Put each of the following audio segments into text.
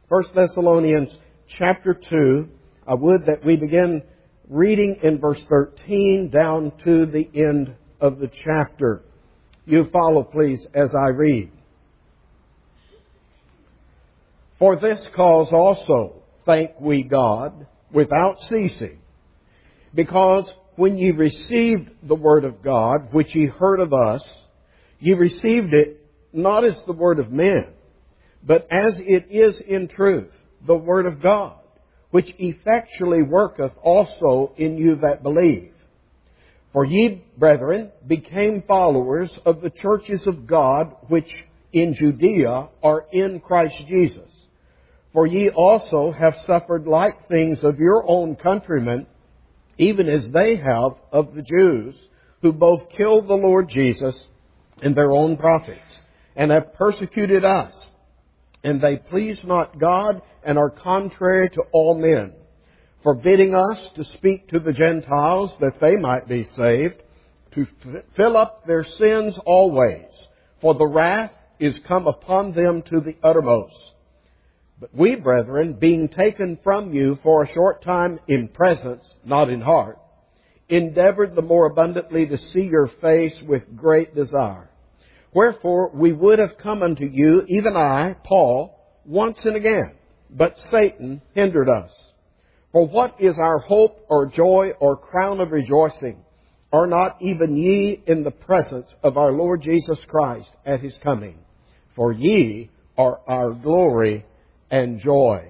1 Thessalonians chapter 2. I would that we begin reading in verse 13 down to the end of the chapter. You follow, please, as I read. For this cause also thank we God without ceasing, because when ye received the word of God, which ye heard of us, ye received it not as the word of men, but as it is in truth, the word of God, which effectually worketh also in you that believe. For ye, brethren, became followers of the churches of God, which in Judea are in Christ Jesus. For ye also have suffered like things of your own countrymen, even as they have of the Jews, who both killed the Lord Jesus and their own prophets, and have persecuted us. And they please not God, and are contrary to all men, forbidding us to speak to the Gentiles, that they might be saved, to fill up their sins always. For the wrath is come upon them to the uttermost. But we, brethren, being taken from you for a short time in presence, not in heart, endeavored the more abundantly to see your face with great desire. Wherefore we would have come unto you, even I, Paul, once and again, but Satan hindered us. For what is our hope or joy or crown of rejoicing? Are not even ye in the presence of our Lord Jesus Christ at His coming? For ye are our glory and joy.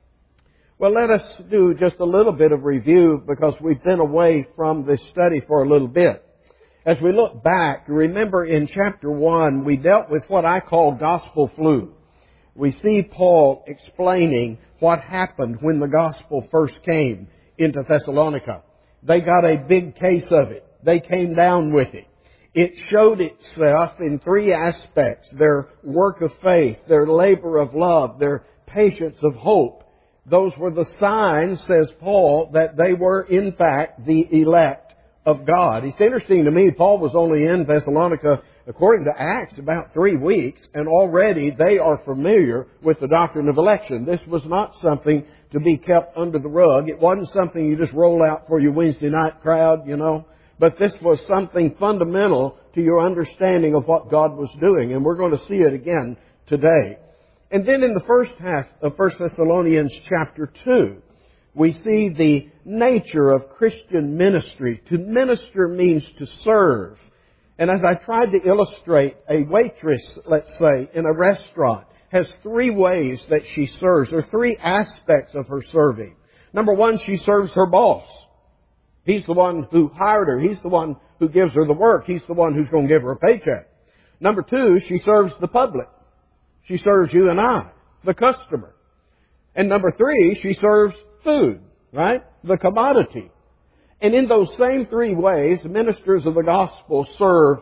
Well, let us do just a little bit of review, because we've been away from this study for a little bit. As we look back, remember in chapter 1, we dealt with what I call gospel flu. We see Paul explaining what happened when the gospel first came into Thessalonica. They got a big case of it. They came down with it. It showed itself in three aspects: their work of faith, their labor of love, their patience of hope. Those were the signs, says Paul, that they were in fact the elect of God. It's interesting to me, Paul was only in Thessalonica, according to Acts, about 3 weeks, and already they are familiar with the doctrine of election. This was not something to be kept under the rug. It wasn't something you just roll out for your Wednesday night crowd, But this was something fundamental to your understanding of what God was doing, and we're going to see it again today. And then in the first half of 1 Thessalonians chapter 2, we see the nature of Christian ministry. To minister means to serve. And as I tried to illustrate, a waitress, let's say, in a restaurant has 3 ways that she serves, or 3 aspects of her serving. Number 1, she serves her boss. He's the one who hired her. He's the one who gives her the work. He's the one who's going to give her a paycheck. Number 2, she serves the public. She serves you and I, the customer. And number 3, she serves food, right? The commodity. And in those same 3 ways, ministers of the gospel serve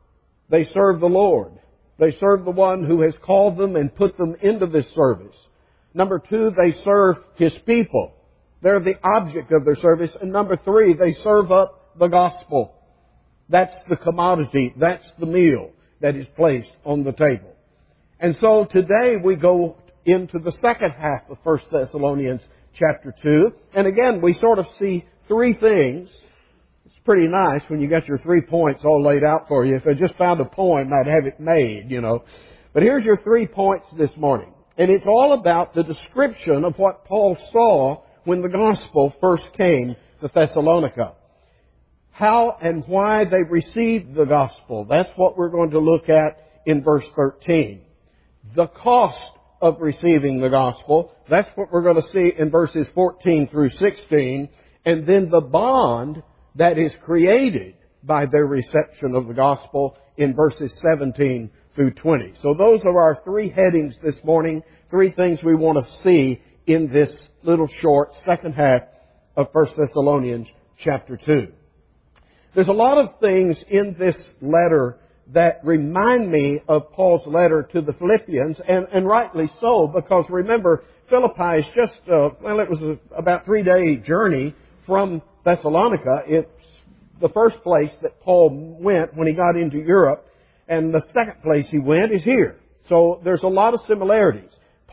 the Lord. They serve the one who has called them and put them into this service. Number 2, they serve His people. They're the object of their service. And number 3, they serve up the gospel. That's the commodity. That's the meal that is placed on the table. And so today we go into the second half of 1 Thessalonians chapter 2. And again, we sort of see 3 things. It's pretty nice when you got your 3 points all laid out for you. If I just found a poem, I'd have it made, But here's your 3 points this morning. And it's all about the description of what Paul saw when the gospel first came to Thessalonica. How and why they received the gospel. That's what we're going to look at in verse 13. The cost of receiving the gospel. That's what we're going to see in verses 14 through 16. And then the bond that is created by their reception of the gospel in verses 17 through 20. So those are our 3 headings this morning. 3 things we want to see in this little short second half of 1 Thessalonians chapter 2. There's a lot of things in this letter that remind me of Paul's letter to the Philippians, and rightly so, because remember, Philippi is just, it was about 3-day journey from Thessalonica. It's the first place that Paul went when he got into Europe, and the second place he went is here. So there's a lot of similarities.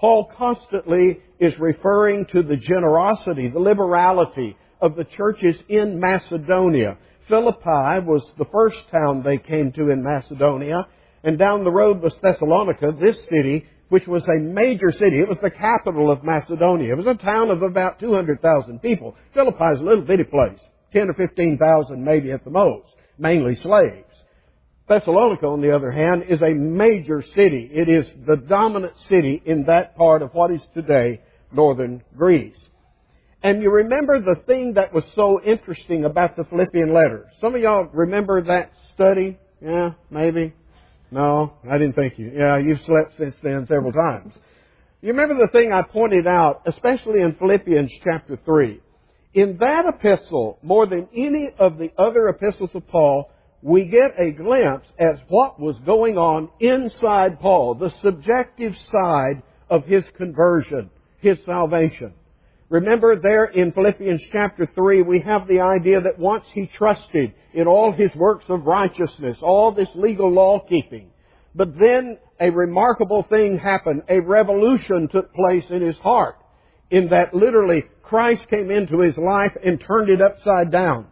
Paul constantly is referring to the generosity, the liberality of the churches in Macedonia. Philippi was the first town they came to in Macedonia, and down the road was Thessalonica, this city, which was a major city. It was the capital of Macedonia. It was a town of about 200,000 people. Philippi is a little bitty place, 10 or 15,000 maybe at the most, mainly slaves. Thessalonica, on the other hand, is a major city. It is the dominant city in that part of what is today northern Greece. And you remember the thing that was so interesting about the Philippian letter. Some of y'all remember that study? Yeah, maybe. No, I didn't think you. Yeah, you've slept since then several times. You remember the thing I pointed out, especially in Philippians chapter 3. In that epistle, more than any of the other epistles of Paul, we get a glimpse at what was going on inside Paul, the subjective side of his conversion, his salvation. Remember there in Philippians chapter 3, we have the idea that once he trusted in all his works of righteousness, all this legal law-keeping, but then a remarkable thing happened. A revolution took place in his heart, in that literally Christ came into his life and turned it upside down.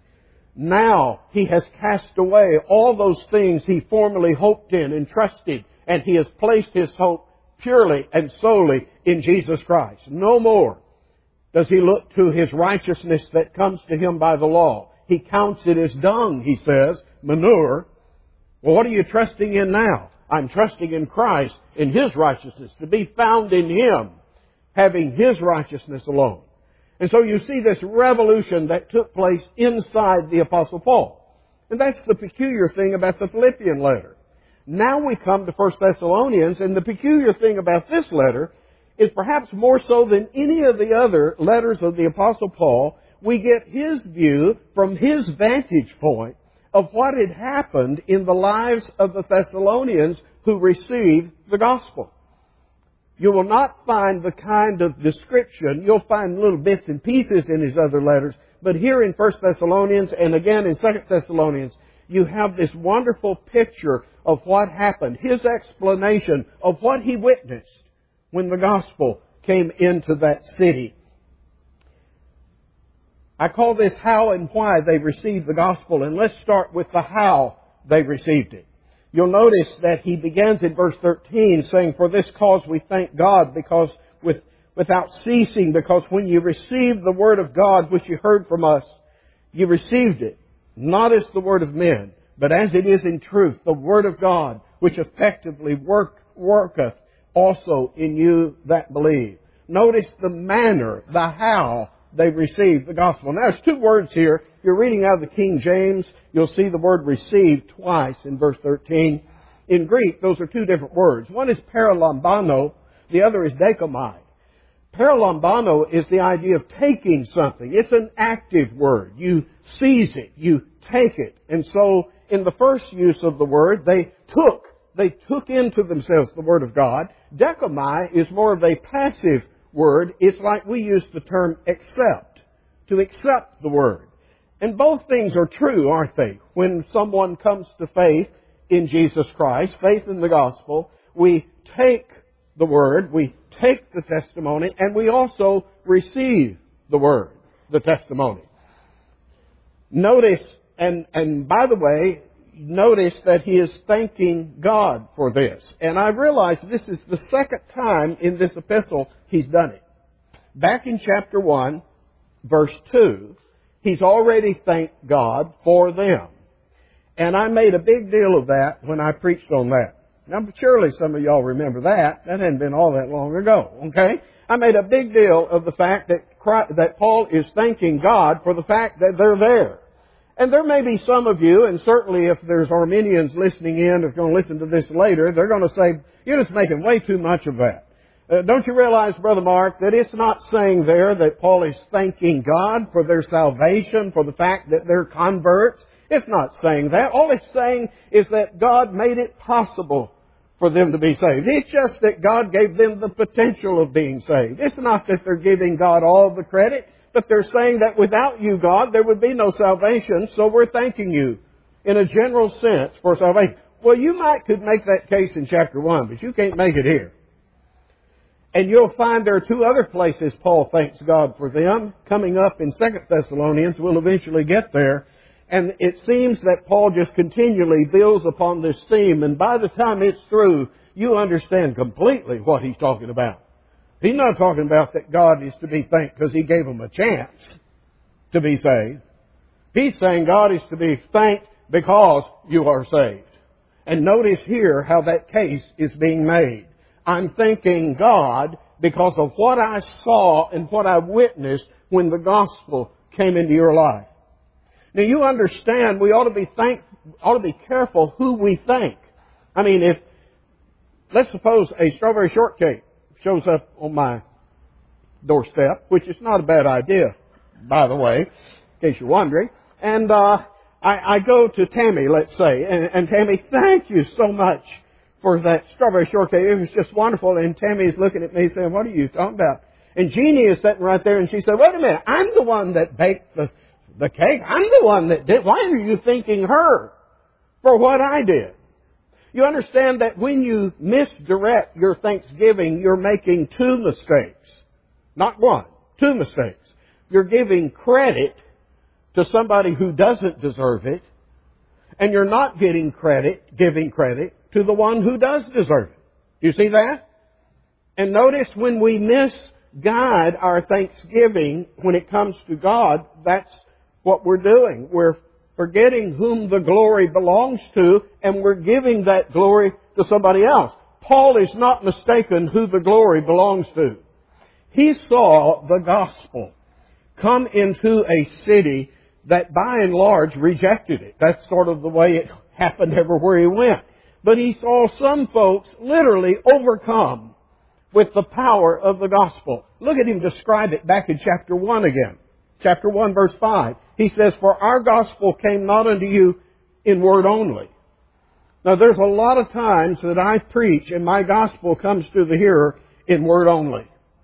Now he has cast away all those things he formerly hoped in and trusted, and he has placed his hope purely and solely in Jesus Christ. No more does he look to his righteousness that comes to him by the law. He counts it as dung, he says, manure. Well, what are you trusting in now? I'm trusting in Christ, in His righteousness, to be found in Him, having His righteousness alone. And so you see this revolution that took place inside the Apostle Paul. And that's the peculiar thing about the Philippian letter. Now we come to 1 Thessalonians, and the peculiar thing about this letter is perhaps more so than any of the other letters of the Apostle Paul, we get his view from his vantage point of what had happened in the lives of the Thessalonians who received the gospel. You will not find the kind of description. You'll find little bits and pieces in his other letters. But here in 1 Thessalonians and again in 2 Thessalonians, you have this wonderful picture of what happened. His explanation of what he witnessed when the gospel came into that city. I call this how and why they received the gospel. And let's start with the how they received it. You'll notice that he begins in verse 13 saying, "For this cause we thank God, because without ceasing, because when you received the word of God which you heard from us, you received it, not as the word of men, but as it is in truth, the word of God, which effectively worketh also in you that believe." Notice the manner, the how they received the gospel. Now, there's two words here. If you're reading out of the King James, you'll see the word received twice in verse 13. In Greek, those are two different words. One is paralambano, the other is dekomai. Paralambano is the idea of taking something. It's an active word. You seize it. You take it. And so, in the first use of the word, they took into themselves the word of God. Dekomai is more of a passive word. It's like we use the term accept, to accept the word. And both things are true, aren't they? When someone comes to faith in Jesus Christ, faith in the gospel, we take the word, we take the testimony, and we also receive the word, the testimony. Notice, and by the way, notice that he is thanking God for this. And I realize this is the second time in this epistle he's done it. Back in chapter 1, verse 2, he's already thanked God for them. And I made a big deal of that when I preached on that. Now, surely some of y'all remember that. That hadn't been all that long ago, okay? I made a big deal of the fact that Paul is thanking God for the fact that they're there. And there may be some of you, and certainly if there's Arminians listening in, if you're going to listen to this later, they're going to say, "You're just making way too much of that." Don't you realize, Brother Mark, that it's not saying there that Paul is thanking God for their salvation, for the fact that they're converts? It's not saying that. All it's saying is that God made it possible for them to be saved. It's just that God gave them the potential of being saved. It's not that they're giving God all the credit, but they're saying that without you, God, there would be no salvation, so we're thanking you in a general sense for salvation. Well, you could make that case in chapter 1, but you can't make it here. And you'll find there are two other places Paul thanks God for them. Coming up in 2 Thessalonians, we'll eventually get there. And it seems that Paul just continually builds upon this theme. And by the time it's through, you understand completely what he's talking about. He's not talking about that God is to be thanked because He gave them a chance to be saved. He's saying God is to be thanked because you are saved. And notice here how that case is being made. I'm thanking God because of what I saw and what I witnessed when the gospel came into your life. Now you understand we ought to be careful who we thank. I mean, let's suppose a strawberry shortcake shows up on my doorstep, which is not a bad idea, by the way, in case you're wondering. And I go to Tammy, let's say, and Tammy, thank you so much for that strawberry shortcake. It was just wonderful. And Tammy is looking at me saying, what are you talking about? And Jeannie is sitting right there and she said, wait a minute, I'm the one that baked the cake. I'm the one that did. Why are you thanking her for what I did? You understand that when you misdirect your thanksgiving, you're making two mistakes. Not one, two mistakes. You're giving credit to somebody who doesn't deserve it, and you're not giving credit to the one who does deserve it. You see that? And notice when we misguide our thanksgiving when it comes to God, that's what we're doing. We're forgetting whom the glory belongs to, and we're giving that glory to somebody else. Paul is not mistaken who the glory belongs to. He saw the gospel come into a city that by and large rejected it. That's sort of the way it happened everywhere he went. But he saw some folks literally overcome with the power of the gospel. Look at him describe it back in chapter 1 again. Chapter 1 verse 5. He says, for our gospel came not unto you in word only. Now there's a lot of times that I preach and my gospel comes to the hearer in word only.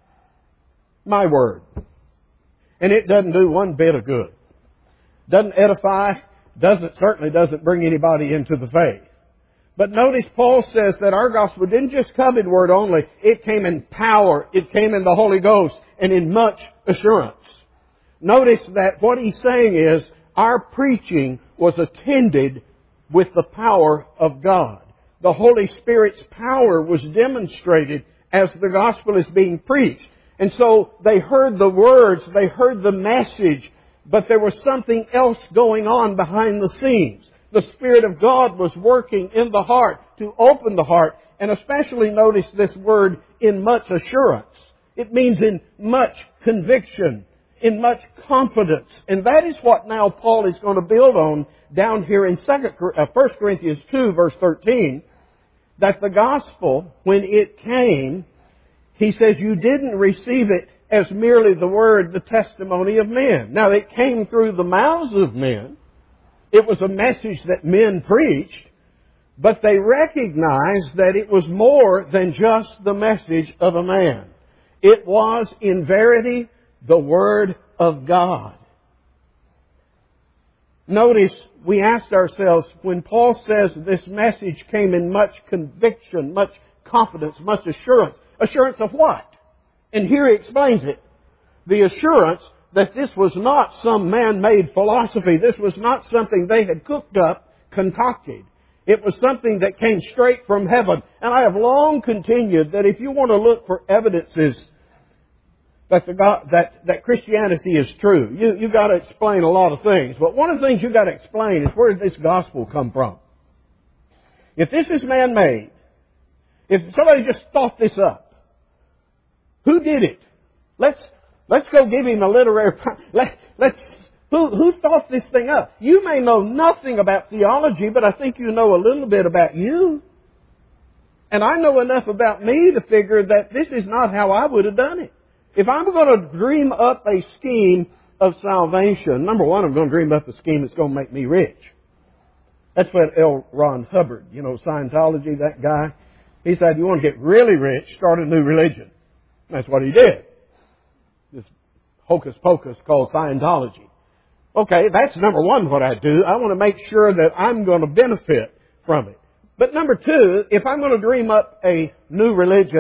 My word. And it doesn't do one bit of good. Doesn't edify, certainly doesn't bring anybody into the faith. But notice Paul says that our gospel didn't just come in word only. It came in power. It came in the Holy Ghost and in much assurance. Notice that what he's saying is our preaching was attended with the power of God. The Holy Spirit's power was demonstrated as the gospel is being preached. And so they heard the words, they heard the message, but there was something else going on behind the scenes. The Spirit of God was working in the heart to open the heart. And especially notice this word, in much assurance. It means in much conviction, in much confidence. And that is what now Paul is going to build on down here in 1 Corinthians 2 verse 13. That the gospel, when it came, he says you didn't receive it as merely the word, the testimony of men. Now it came through the mouths of men. It was a message that men preached, but they recognized that it was more than just the message of a man. It was in verity the Word of God. Notice we asked ourselves, when Paul says this message came in much conviction, much confidence, much assurance. Assurance of what? And here he explains it. The assurance that this was not some man-made philosophy. This was not something they had cooked up, concocted. It was something that came straight from heaven. And I have long continued that if you want to look for evidences that Christianity is true, you've got to explain a lot of things. But one of the things you've got to explain is where did this gospel come from? If this is man-made, if somebody just thought this up, who did it? Let's go give him a literary... Who thought this thing up? You may know nothing about theology, but I think you know a little bit about you. And I know enough about me to figure that this is not how I would have done it. If I'm going to dream up a scheme of salvation, number one, I'm going to dream up a scheme that's going to make me rich. That's what L. Ron Hubbard, Scientology, that guy, he said, you want to get really rich, start a new religion. That's what he did. This hocus pocus called Scientology. Okay, that's number one what I do. I want to make sure that I'm going to benefit from it. But number two, if I'm going to dream up a new religion,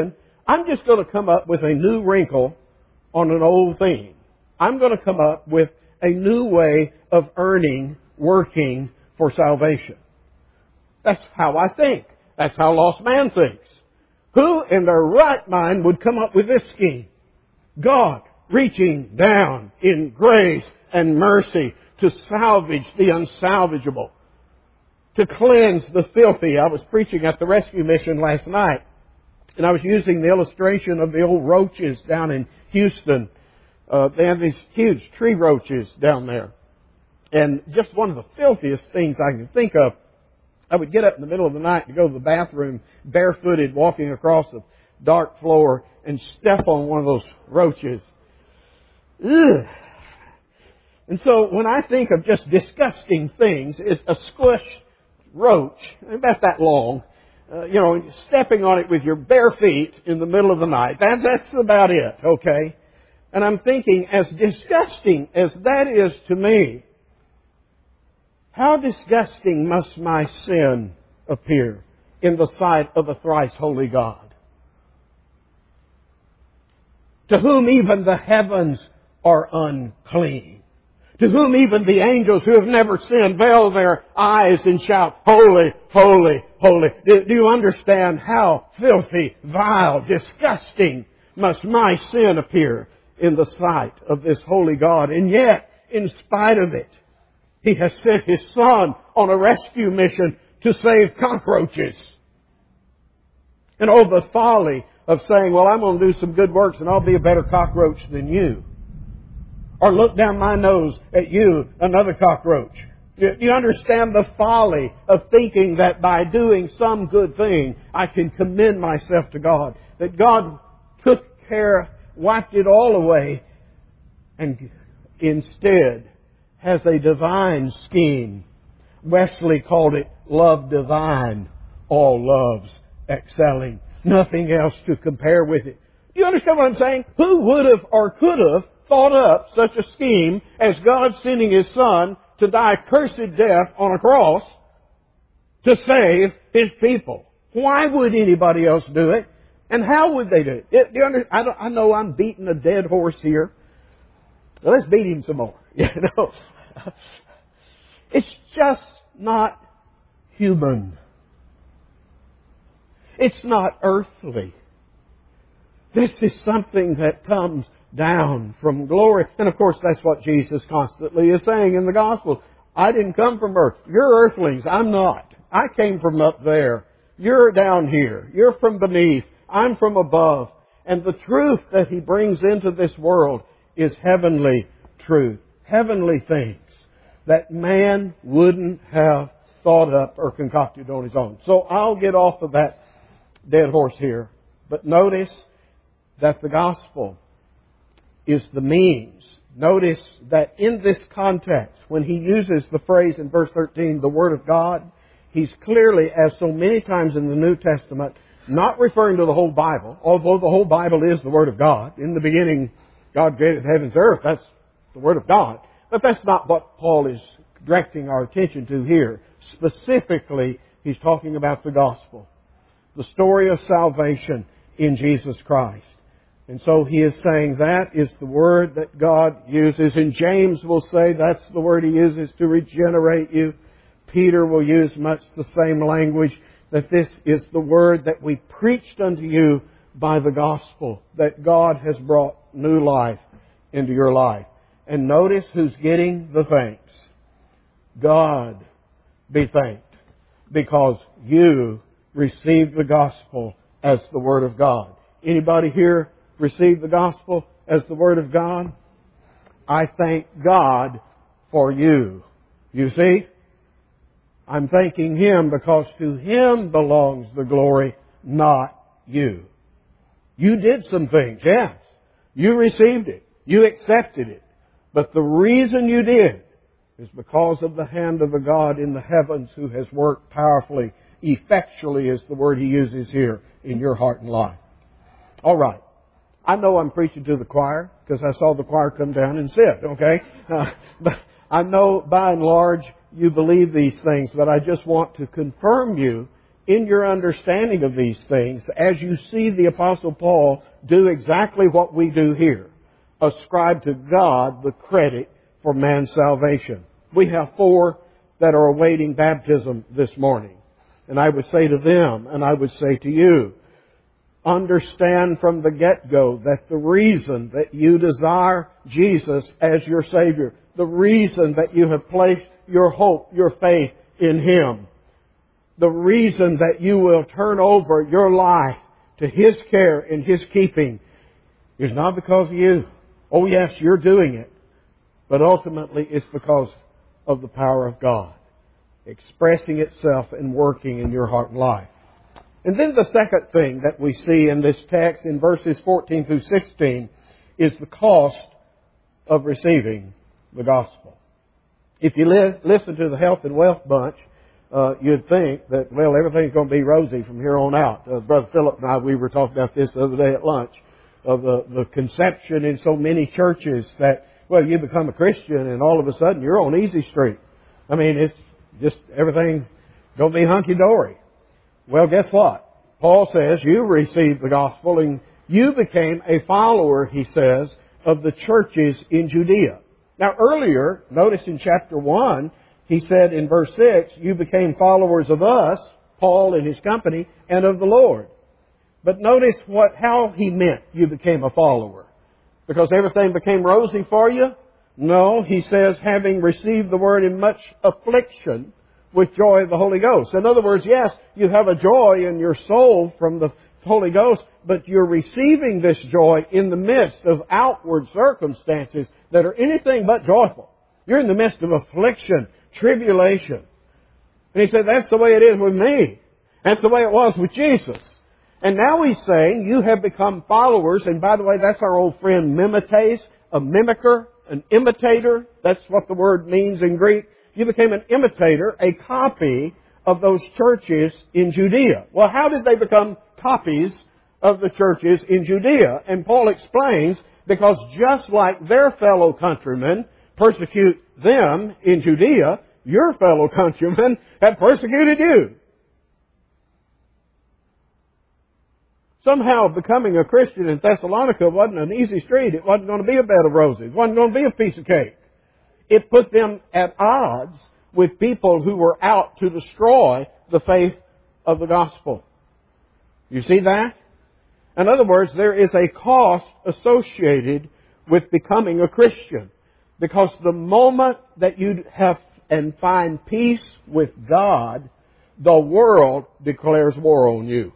I'm just going to come up with a new wrinkle on an old theme. I'm going to come up with a new way of earning, working for salvation. That's how I think. That's how lost man thinks. Who in their right mind would come up with this scheme? God reaching down in grace and mercy to salvage the unsalvageable, to cleanse the filthy. I was preaching at the rescue mission last night, and I was using the illustration of the old roaches down in Houston. They have these huge tree roaches down there. And just one of the filthiest things I can think of, I would get up in the middle of the night to go to the bathroom, barefooted, walking across the dark floor, and step on one of those roaches. Ugh. And so when I think of just disgusting things, it's a squished roach, about that long, stepping on it with your bare feet in the middle of the night. That's about it, okay? And I'm thinking, as disgusting as that is to me, how disgusting must my sin appear in the sight of a thrice holy God, to whom even the heavens are unclean, to whom even the angels who have never sinned veil their eyes and shout, holy, holy, holy. Do you understand how filthy, vile, disgusting must my sin appear in the sight of this holy God? And yet, in spite of it, He has sent His Son on a rescue mission to save cockroaches. And oh, the folly of saying, well, I'm going to do some good works and I'll be a better cockroach than you. Or look down my nose at you, another cockroach. Do you understand the folly of thinking that by doing some good thing, I can commend myself to God? That God took care, wiped it all away, and instead has a divine scheme. Wesley called it love divine, all loves excelling. Nothing else to compare with it. Do you understand what I'm saying? Who would have or could have thought up such a scheme as God sending His Son to die a cursed death on a cross to save His people? Why would anybody else do it? And how would they do it? Do you understand? I know I'm beating a dead horse here. Well, let's beat him some more. It's just not human. It's not earthly. This is something that comes down from glory. And of course, that's what Jesus constantly is saying in the Gospel. I didn't come from earth. You're earthlings. I'm not. I came from up there. You're down here. You're from beneath. I'm from above. And the truth that He brings into this world is heavenly truth. Heavenly things that man wouldn't have thought up or concocted on his own. So I'll get off of that dead horse here. But notice that the gospel is the means. Notice that in this context, when he uses the phrase in verse 13, the Word of God, he's clearly, as so many times in the New Testament, not referring to the whole Bible, although the whole Bible is the Word of God. In the beginning, God created heavens and earth. That's the Word of God. But that's not what Paul is directing our attention to here. Specifically, he's talking about the gospel, the story of salvation in Jesus Christ. And so he is saying that is the word that God uses. And James will say that's the word He uses to regenerate you. Peter will use much the same language, that this is the word that we preached unto you by the gospel, that God has brought new life into your life. And notice who's getting the thanks. God be thanked, because you received the gospel as the Word of God. Anybody here receive the gospel as the Word of God? I thank God for you. You see? I'm thanking Him because to Him belongs the glory, not you. You did some things, yes. You received it. You accepted it. But the reason you did is because of the hand of the God in the heavens who has worked powerfully, effectually is the word he uses here, in your heart and life. All right. I know I'm preaching to the choir because I saw the choir come down and sit, okay? But I know by and large you believe these things, but I just want to confirm you in your understanding of these things as you see the Apostle Paul do exactly what we do here. Ascribe to God the credit for man's salvation. We have 4 that are awaiting baptism this morning. And I would say to them, and I would say to you, understand from the get-go that the reason that you desire Jesus as your Savior, the reason that you have placed your hope, your faith in Him, the reason that you will turn over your life to His care and His keeping is not because of you. Oh yes, you're doing it. But ultimately it's because of the power of God expressing itself and working in your heart and life. And then the second thing that we see in this text in verses 14 through 16 is the cost of receiving the gospel. If you listen to the Health and Wealth bunch, you'd think that, well, everything's going to be rosy from here on out. Brother Philip and I, we were talking about this the other day at lunch, of the conception in so many churches that, well, you become a Christian and all of a sudden you're on easy street. I mean, it's just everything's going to be hunky-dory. Well, guess what? Paul says you received the gospel and you became a follower, he says, of the churches in Judea. Now earlier, notice in chapter 1, he said in verse 6, you became followers of us, Paul and his company, and of the Lord. But notice how he meant you became a follower. Because everything became rosy for you? No, he says, having received the word in much affliction with joy of the Holy Ghost. In other words, yes, you have a joy in your soul from the Holy Ghost, but you're receiving this joy in the midst of outward circumstances that are anything but joyful. You're in the midst of affliction, tribulation. And he said, that's the way it is with me. That's the way it was with Jesus. And now he's saying, you have become followers, and by the way, that's our old friend mimetes, a mimicker, an imitator. That's what the word means in Greek. You became an imitator, a copy of those churches in Judea. Well, how did they become copies of the churches in Judea? And Paul explains, because just like their fellow countrymen persecute them in Judea, your fellow countrymen have persecuted you. Somehow becoming a Christian in Thessalonica wasn't an easy street. It wasn't going to be a bed of roses. It wasn't going to be a piece of cake. It put them at odds with people who were out to destroy the faith of the gospel. You see that? In other words, there is a cost associated with becoming a Christian. Because the moment that you have and find peace with God, the world declares war on you.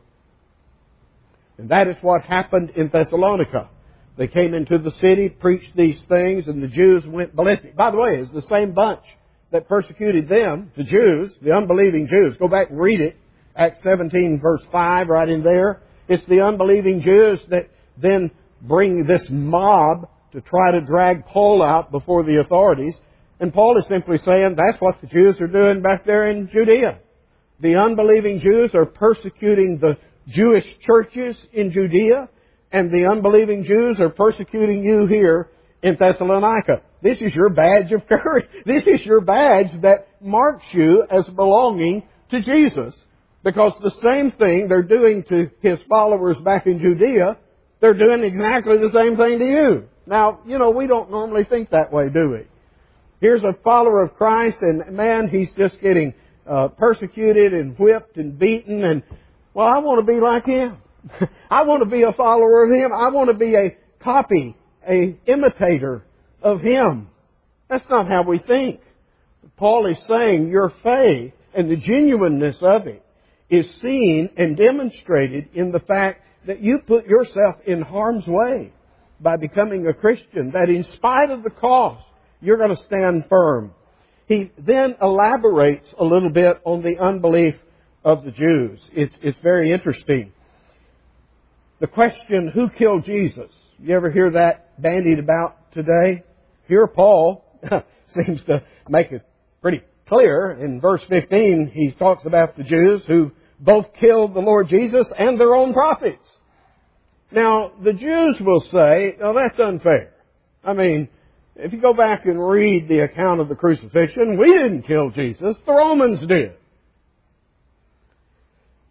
And that is what happened in Thessalonica. They came into the city, preached these things, and the Jews went ballistic. By the way, it's the same bunch that persecuted them, the Jews, the unbelieving Jews. Go back and read it. Acts 17 verse 5, right in there. It's the unbelieving Jews that then bring this mob to try to drag Paul out before the authorities. And Paul is simply saying that's what the Jews are doing back there in Judea. The unbelieving Jews are persecuting the Jewish churches in Judea, and the unbelieving Jews are persecuting you here in Thessalonica. This is your badge of courage. This is your badge that marks you as belonging to Jesus. Because the same thing they're doing to His followers back in Judea, they're doing exactly the same thing to you. Now, we don't normally think that way, do we? Here's a follower of Christ, and man, he's just getting persecuted and whipped and beaten, and well, I want to be like him. I want to be a follower of him. I want to be a copy, a imitator of him. That's not how we think. Paul is saying your faith and the genuineness of it is seen and demonstrated in the fact that you put yourself in harm's way by becoming a Christian, that in spite of the cost, you're going to stand firm. He then elaborates a little bit on the unbelief of the Jews. It's very interesting. The question, who killed Jesus? You ever hear that bandied about today? Here Paul seems to make it pretty clear. In verse 15, he talks about the Jews who both killed the Lord Jesus and their own prophets. Now, the Jews will say, oh, that's unfair. I mean, if you go back and read the account of the crucifixion, we didn't kill Jesus. The Romans did.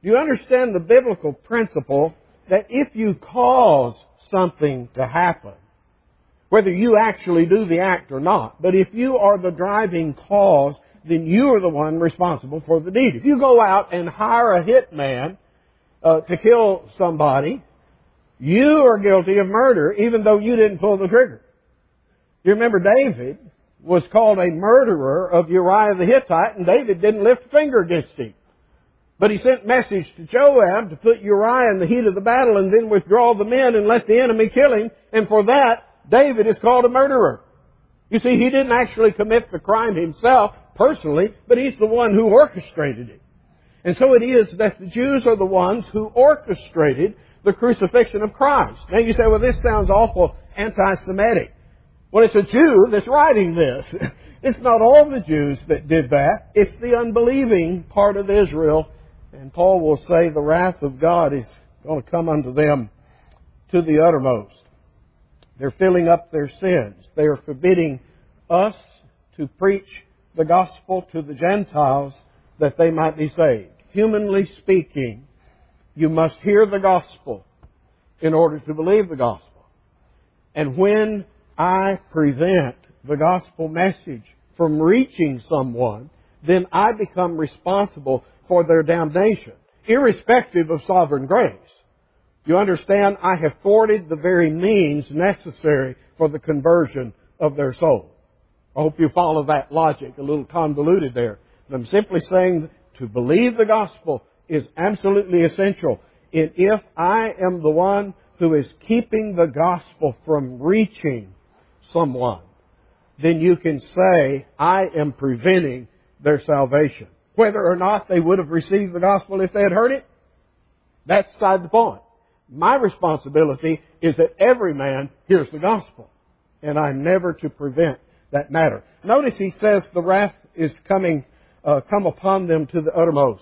You understand the biblical principle that if you cause something to happen, whether you actually do the act or not, but if you are the driving cause, then you are the one responsible for the deed. If you go out and hire a hitman to kill somebody, you are guilty of murder even though you didn't pull the trigger. You remember David was called a murderer of Uriah the Hittite, and David didn't lift a finger against him. But he sent message to Joab to put Uriah in the heat of the battle and then withdraw the men and let the enemy kill him. And for that, David is called a murderer. You see, he didn't actually commit the crime himself personally, but he's the one who orchestrated it. And so it is that the Jews are the ones who orchestrated the crucifixion of Christ. Now you say, well, this sounds awful anti-Semitic. Well, it's a Jew that's writing this. It's not all the Jews that did that. It's the unbelieving part of Israel. And Paul will say the wrath of God is going to come unto them to the uttermost. They're filling up their sins. They are forbidding us to preach the gospel to the Gentiles that they might be saved. Humanly speaking, you must hear the gospel in order to believe the gospel. And when I prevent the gospel message from reaching someone, then I become responsible for their damnation, irrespective of sovereign grace. You understand? I have thwarted the very means necessary for the conversion of their soul. I hope you follow that logic, a little convoluted there. But I'm simply saying that to believe the gospel is absolutely essential. And if I am the one who is keeping the gospel from reaching someone, then you can say, I am preventing their salvation. Whether or not they would have received the gospel if they had heard it, that's beside the point. My responsibility is that every man hears the gospel, and I'm never to prevent that matter. Notice he says the wrath is come upon them to the uttermost.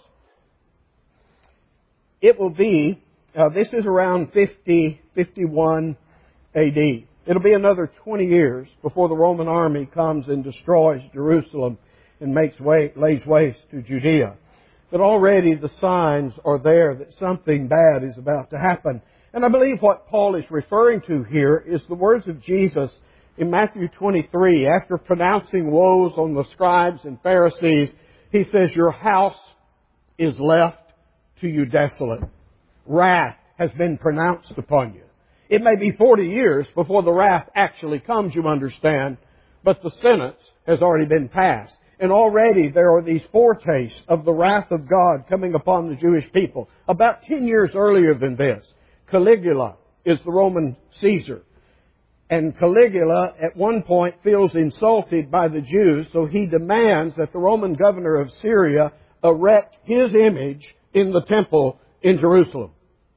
It will be, this is around 51 AD. It'll be another 20 years before the Roman army comes and destroys Jerusalem and lays waste to Judea. But already the signs are there that something bad is about to happen. And I believe what Paul is referring to here is the words of Jesus in Matthew 23. After pronouncing woes on the scribes and Pharisees, He says, your house is left to you desolate. Wrath has been pronounced upon you. It may be 40 years before the wrath actually comes, you understand, but the sentence has already been passed. And already there are these foretastes of the wrath of God coming upon the Jewish people. About 10 years earlier than this, Caligula is the Roman Caesar. And Caligula at one point feels insulted by the Jews, so he demands that the Roman governor of Syria erect his image in the temple in Jerusalem.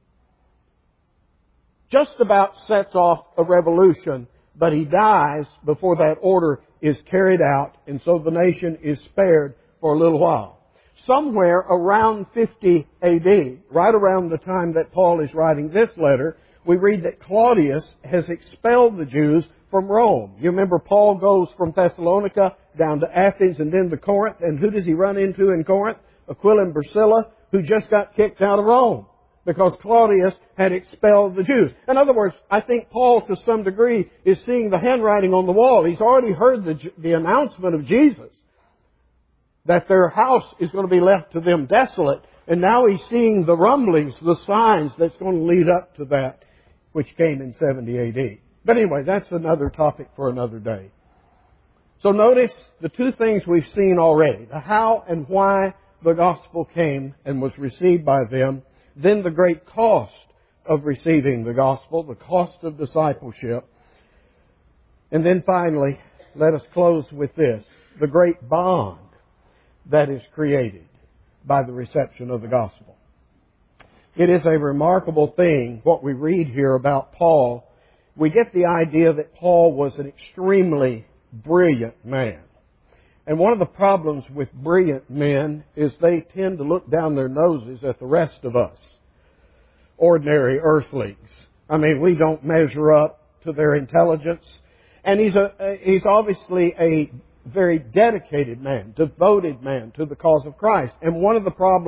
Just about sets off a revolution, but he dies before that order is carried out, and so the nation is spared for a little while. Somewhere around 50 AD, right around the time that Paul is writing this letter, we read that Claudius has expelled the Jews from Rome. You remember Paul goes from Thessalonica down to Athens and then to Corinth, and who does he run into in Corinth? Aquila and Priscilla, who just got kicked out of Rome because Claudius had expelled the Jews. In other words, I think Paul, to some degree, is seeing the handwriting on the wall. He's already heard the announcement of Jesus, that their house is going to be left to them desolate. And now he's seeing the rumblings, the signs that's going to lead up to that, which came in 70 AD. But anyway, that's another topic for another day. So notice the two things we've seen already. The how and why the gospel came and was received by them. Then the great cost of receiving the gospel, the cost of discipleship. And then finally, let us close with this, the great bond that is created by the reception of the gospel. It is a remarkable thing, what we read here about Paul. We get the idea that Paul was an extremely brilliant man. And one of the problems with brilliant men is they tend to look down their noses at the rest of us, ordinary earthlings. I mean, we don't measure up to their intelligence. And he's obviously a very dedicated man, devoted man to the cause of Christ. And one of the problems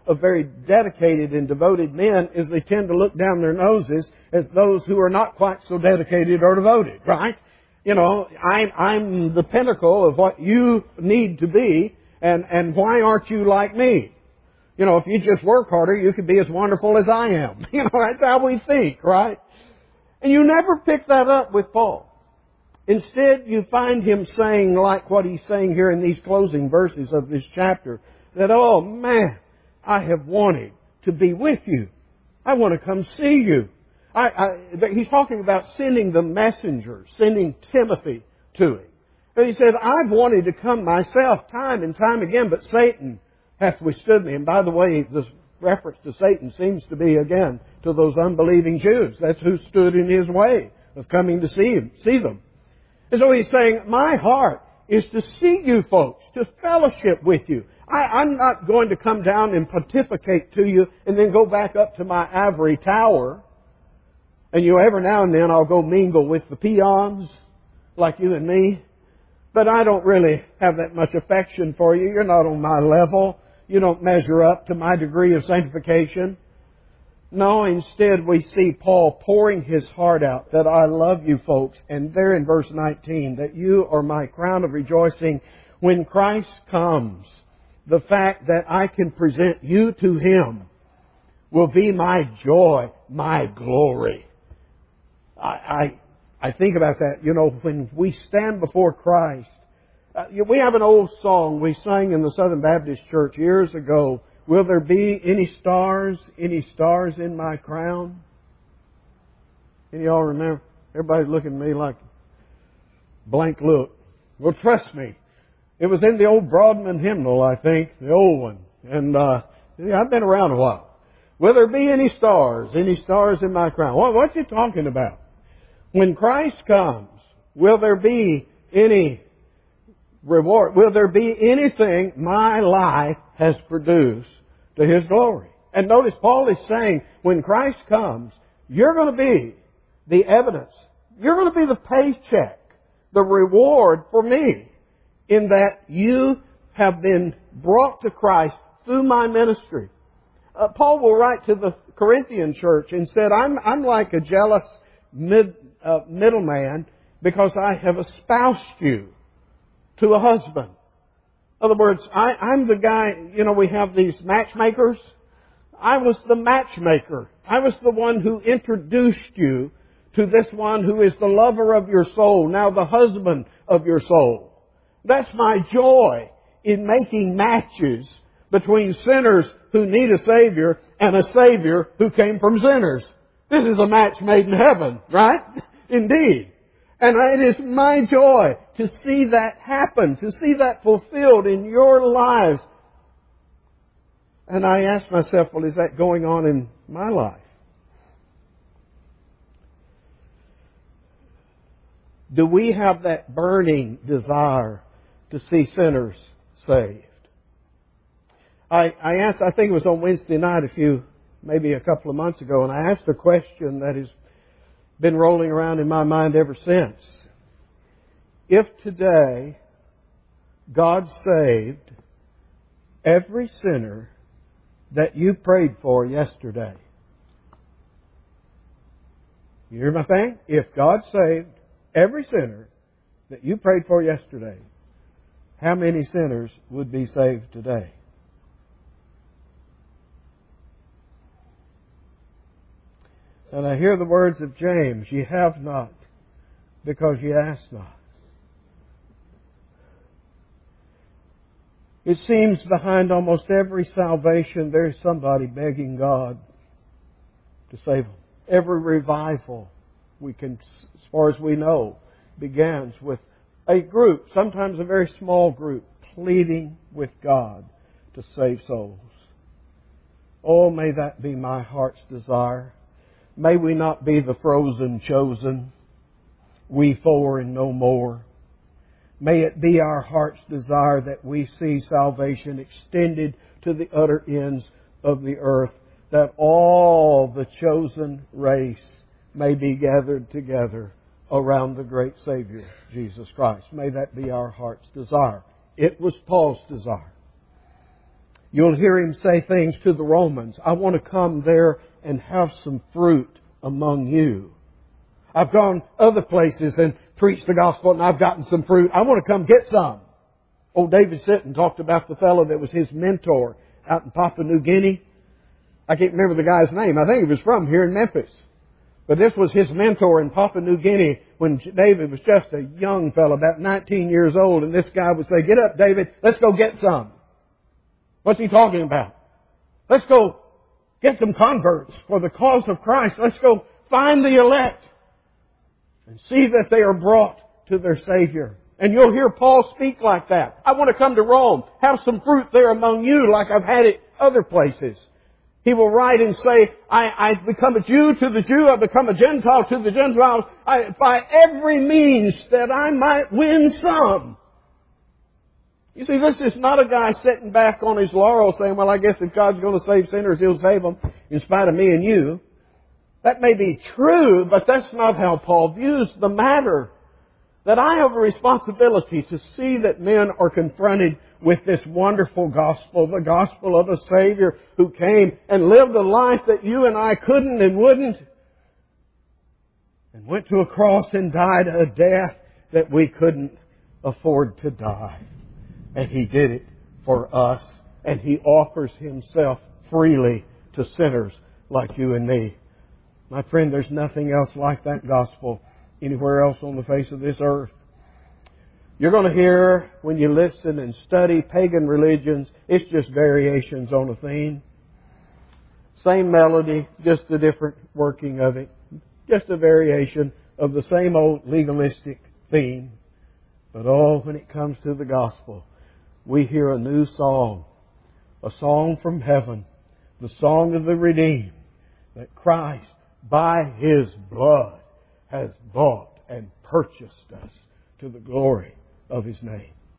of very dedicated and devoted men is they tend to look down their noses at those who are not quite so dedicated or devoted, right? You know, I'm the pinnacle of what you need to be, and why aren't you like me? You know, if you just work harder, you could be as wonderful as I am. You know, that's how we think, right? And you never pick that up with Paul. Instead, you find him saying, like what he's saying here in these closing verses of this chapter, that, oh man, I have wanted to be with you. I want to come see you. He's talking about sending the messenger, sending Timothy to him. And he said, I've wanted to come myself time and time again, but Satan hath withstood me. And by the way, this reference to Satan seems to be again to those unbelieving Jews. That's who stood in his way of coming to see them. And so he's saying, my heart is to see you folks, to fellowship with you. I'm not going to come down and pontificate to you and then go back up to my ivory tower. And every now and then I'll go mingle with the peons, like you and me. But I don't really have that much affection for you. You're not on my level. You don't measure up to my degree of sanctification. No, instead we see Paul pouring his heart out that I love you folks. And there in verse 19, that you are my crown of rejoicing when Christ comes. The fact that I can present you to Him will be my joy, my glory. I think about that, when we stand before Christ. We have an old song we sang in the Southern Baptist Church years ago. Will there be any stars in my crown? Any of y'all remember? Everybody's looking at me like blank look. Well, trust me. It was in the old Broadman hymnal, I think, the old one. And I've been around a while. Will there be any stars in my crown? What's he talking about? When Christ comes, will there be any reward? Will there be anything my life has produced to His glory? And notice Paul is saying, when Christ comes, you're going to be the evidence. You're going to be the paycheck, the reward for me, in that you have been brought to Christ through my ministry. Paul will write to the Corinthian church and said, I'm like a jealous middleman because I have espoused you to a husband. In other words, I'm the guy, we have these matchmakers. I was the matchmaker. I was the one who introduced you to this one who is the lover of your soul, now the husband of your soul. That's my joy in making matches between sinners who need a Savior and a Savior who came from sinners. This is a match made in heaven, right? Indeed. And it is my joy to see that happen, to see that fulfilled in your lives. And I ask myself, well, is that going on in my life? Do we have that burning desire to see sinners saved? I asked, I think it was on Wednesday night maybe a couple of months ago, and I asked a question that has been rolling around in my mind ever since. If today God saved every sinner that you prayed for yesterday, you hear my thing? If God saved every sinner that you prayed for yesterday, how many sinners would be saved today? And I hear the words of James, ye have not because ye ask not. It seems behind almost every salvation there's somebody begging God to save them. Every revival, as far as we know, begins with a group, sometimes a very small group, pleading with God to save souls. Oh, may that be my heart's desire. May we not be the frozen chosen, we four and no more. May it be our heart's desire that we see salvation extended to the utter ends of the earth, that all the chosen race may be gathered together around the great Savior, Jesus Christ. May that be our heart's desire. It was Paul's desire. You'll hear him say things to the Romans. I want to come there and have some fruit among you. I've gone other places and preached the gospel and I've gotten some fruit. I want to come get some. Old David Sitton talked about the fellow that was his mentor out in Papua New Guinea. I can't remember the guy's name. I think he was from here in Memphis. But this was his mentor in Papua New Guinea when David was just a young fellow, about 19 years old. And this guy would say, get up, David, let's go get some. What's he talking about? Let's go get some converts for the cause of Christ. Let's go find the elect and see that they are brought to their Savior. And you'll hear Paul speak like that. I want to come to Rome, have some fruit there among you like I've had it other places. He will write and say, I become a Jew to the Jew, I become a Gentile to the Gentiles, by every means that I might win some. You see, this is not a guy sitting back on his laurels saying, well, I guess if God's going to save sinners, He'll save them in spite of me and you. That may be true, but that's not how Paul views the matter. That I have a responsibility to see that men are confronted with this wonderful gospel, the gospel of a Savior who came and lived a life that you and I couldn't and wouldn't, and went to a cross and died a death that we couldn't afford to die. And He did it for us, and He offers Himself freely to sinners like you and me. My friend, there's nothing else like that gospel anywhere else on the face of this earth. You're going to hear, when you listen and study pagan religions, it's just variations on a theme. Same melody, just a different working of it. Just a variation of the same old legalistic theme. But when it comes to the gospel, we hear a new song. A song from heaven. The song of the redeemed. That Christ, by His blood, has bought and purchased us to the glory of His name.